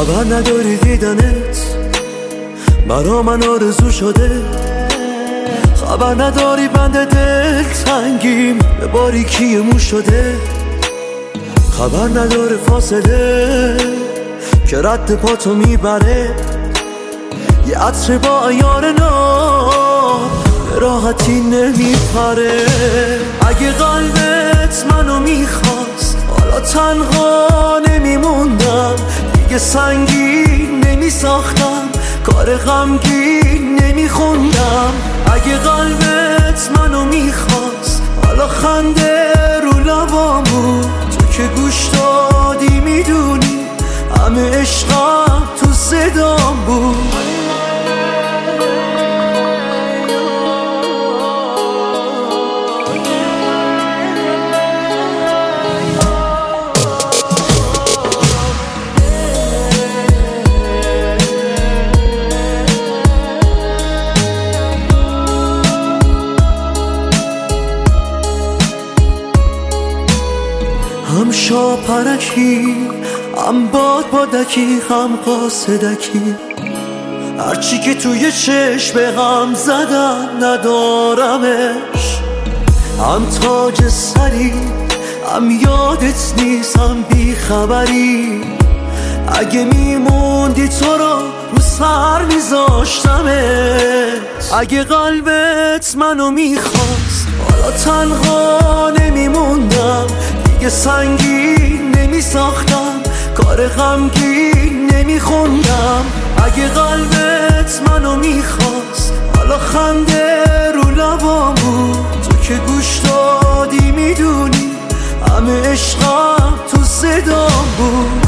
خبر نداری دیدنت برا من آرزو شده، خبر نداری بند دل تنگیم به باریکی مو شده، خبر نداره فاصله که رد پاتو میبره، یه عطر با عیار نام به راحتی نمیپره. اگه قلبت منو میخواست حالا تنها نمیموندم، دیگه سنگین نمیساختم، کار غمگین نمیخوندم. اگه قلبت منو میخواست حالا خنده رو لبام بود، تو که گوش دادی میدونی همه عشقم تو صدام بود. هم شاپرکی، هم بادکی، هم قاصدکی، هرچی که توی چشم هم زدن ندارمش. هم تاج سری، هم یادت نیست، هم بیخبری. اگه میموندی تو رو سر میذاشتمت. اگه قلبت منو میخواست حالا تنها نمیموندم، دیگه سنگین نمیساختم، کار غمگین نمیخوندم. اگه قلبت منو میخواست حالا خنده رو لبام بود، تو که گوش دادی میدونی همه عشقم تو صدام بود.